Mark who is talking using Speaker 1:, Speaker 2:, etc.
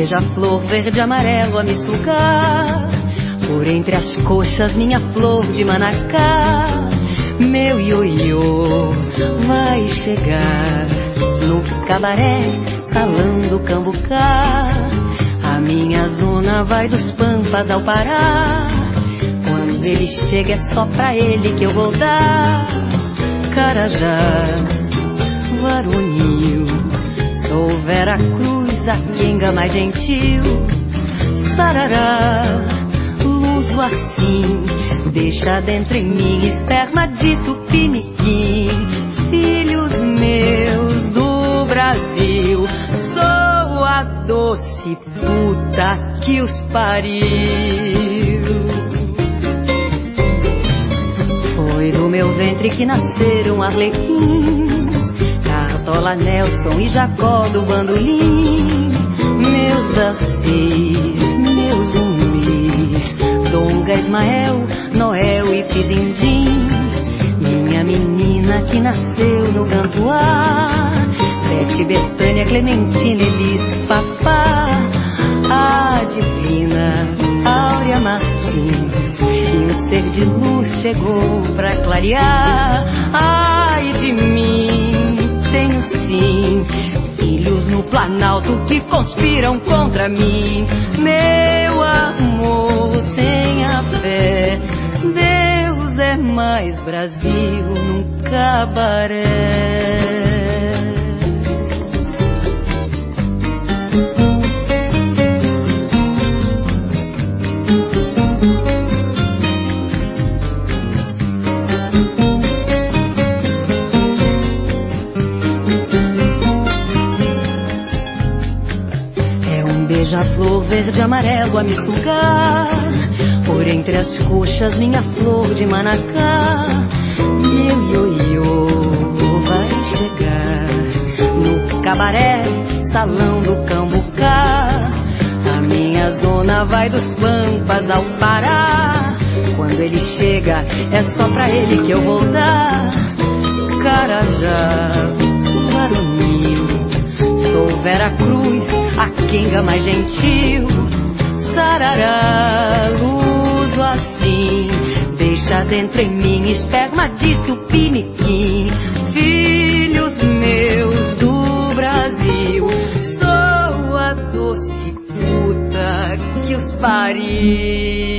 Speaker 1: beija-flor verde e amarelo a me sugar, por entre as coxas minha flor de manacá. Meu ioiô vai chegar no cabaré, salando cambucá. A minha zona vai dos Pampas ao Pará. Quando ele chega é só pra ele que eu vou dar. Carajá, varonil, sou Vera Cruz, a quenga mais gentil. Sarará, luzo assim, deixa dentro em mim esperma de tupiniquim. Filhos meus do Brasil, sou a doce puta que os pariu. Foi do meu ventre que nasceram Arlequim, Cartola, Nelson e Jacó do bandolim. Meus Darcís, meus Umis, Donga, Ismael, Noel e Pizindim. Minha menina que nasceu no Gantuá, Bete, Betânia, Clementina, Elis, Papá, a divina Áurea Martins. E o ser de luz chegou pra clarear. Ai de mim, tenho sim filhos no Planalto que conspiram contra mim. Meu amor, tenha fé, Deus é mais Brasil num cabaré. Beija-flor verde e amarelo a me sugar, por entre as coxas minha flor de manacá. Meu ioiô vai chegar no cabaré, salão do cambucá. A minha zona vai dos Pampas ao Pará. Quando ele chega é só pra ele que eu vou dar. Carajá, varonil, sou Vera Cruz, a quenga mais gentil. Sarará, luzo assim, deixa dentro em mim esperma de tupiniquim. Filhos meus do Brasil, sou a doce puta que os pariu.